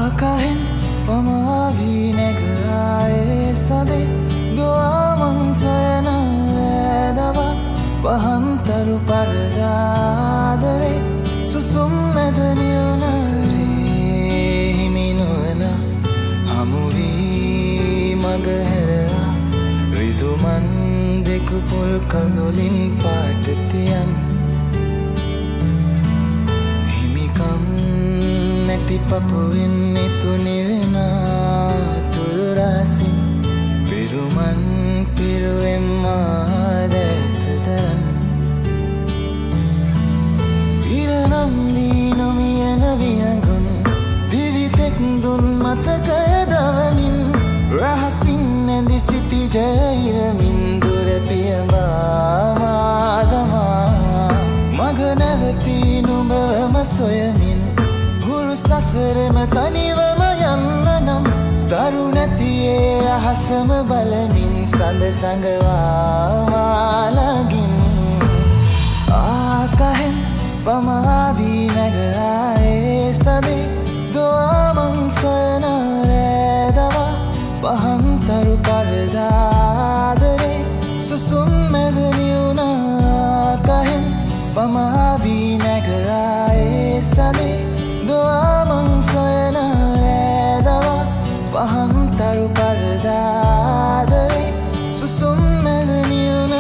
ආකහෙන් පමාවී නැගආයේ සදේ දුවාමං සොයන රෑදව පහන්තරු පරදාදරේ සුසුම් මැද නිවුණ සසරේ හිමිනුවන හමුවී මග හැරා රිදුමන් දෙකු පොල් කඳුලින් පාටතියන් නැති පපුවෙන් නිතුනිවෙනා තුරුරාසින් පිරුමන් පිරුවෙම්මා දැතදරන් ඉරනම් වී නොමියන වියඟුන් දිවිතෙක් දුන් මතකය දවමින් රහසින් නැඳි සිටි ජයඉරමින් දුර පියඹාමාදමා මග නැවති නුඹවම සොයමින් සසරෙම තනිවම යන්න නම් දරු නැතියේ අහසම බලමින් සඳ සඟවාමාලගින් ආකහෙන් පමාවී නැගආයේ සදේ දුවාමං සොයන රෑදවා පහන්තරු පරදාදරේ සුසුම් මැද නිවුණ ආකහෙන් පමාවී නැගආයේ සදේ දුවාමං සොයන රෑදවා පහන්තරු පරදාදරේ සුසුම් මැද නිවුණ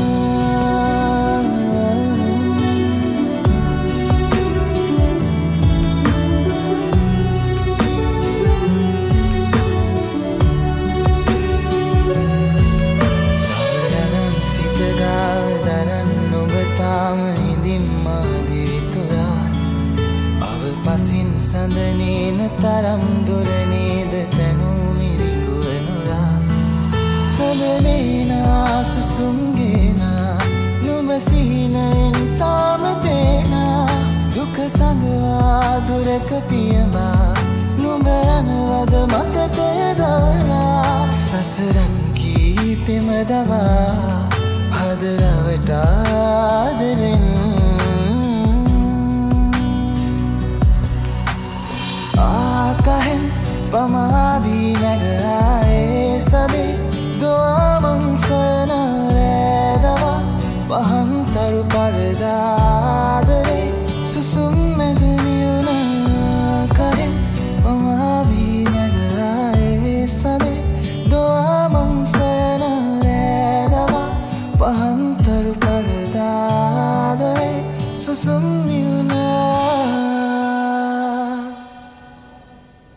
දවරනම් සිත ගාව දරන්න ඔබ තාම ඉඳින් මාදිරිතුරා පසින් සඳනේන තරම් දුරනේද තැනූ මිරිගුවනුරා සඳනේනා සුසුම්ගේනා නුඹ සිහිනයෙන් තාම පේනා දුක සඟවා දුරක පියඹා නුඹ රනවද මතකය දවලා සසරන් කීපෙම දවා හදරවට ආදරෙන් ආකහෙන් පමාවී නැගආයේ සදේ දුවාමං සොයන රෑදවා පහන්තරු පරදාදරේ සුසුම් මැද නිවුණ ආකහෙන් පමාවී නැගආයේ සදේ දුවාමං සොයන රෑදවා පහන්තරු පරදාදරේ සුසුම් නිවුණ